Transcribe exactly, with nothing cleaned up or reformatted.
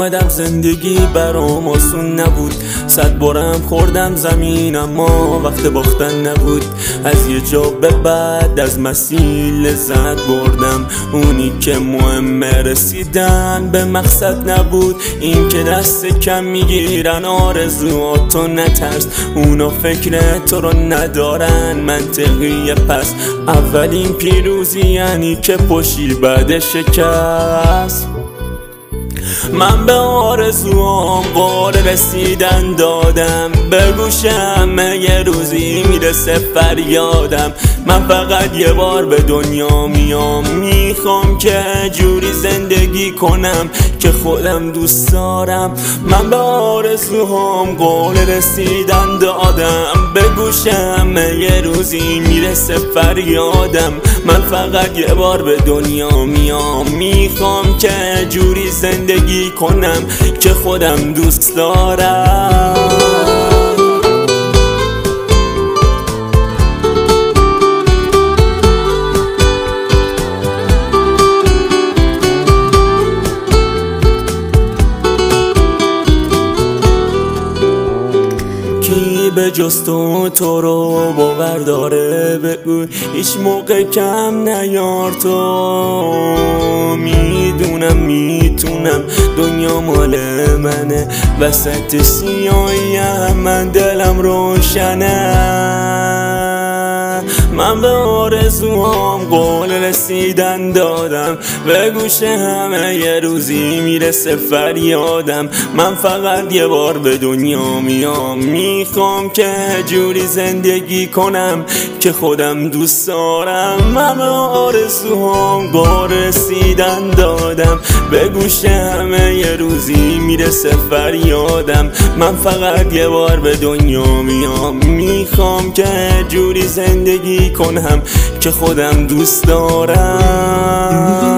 اومدم زندگی برام آسون نبود، صد بارم خوردم زمین اما وقت باختن نبود. از یه جا به بعد از مسیر لذت بردم، اونی که مهمه رسیدن به مقصد نبود. این که دست کم میگیرن آرزوهاتو نترس، اونا فکر تو رو ندارن منطقیه. پس اولین پیروزی یعنی که پشیل بعد شکست. من به آرزوام قول رسیدن دادم، به گوشم یه روزی میرسه فریادم. من فقط یه بار به دنیا میام، میخوام که جوری زندگی کنم که خودم دوست دارم. من به آرزوام قول رسیدن دادم، به گوشم یه روزی میرسه فریادم. من فقط یه بار به دنیا میام، میخوام که جوری زندگی کنم که خودم دوست دارم. به جز تو تو رو باور داره، بگو هیچ موقع کم نیار. تو میدونم میتونم، دنیا مال منه، وسط سیاهیم من دلم روشنه. من به آرزوام قول رسیدن دادم، به گوش همه یه روزی میرسه فریادم. من فقط یه بار به دنیا میام، میخوام که جوری زندگی کنم که خودم دوست دارم. من به آرزوام قول رسیدن دادم، به گوش همه یه روزی میرسه فریادم. من فقط یه بار به دنیا میام، میخوام که جوری زندگی کنم که خودم دوست دارم.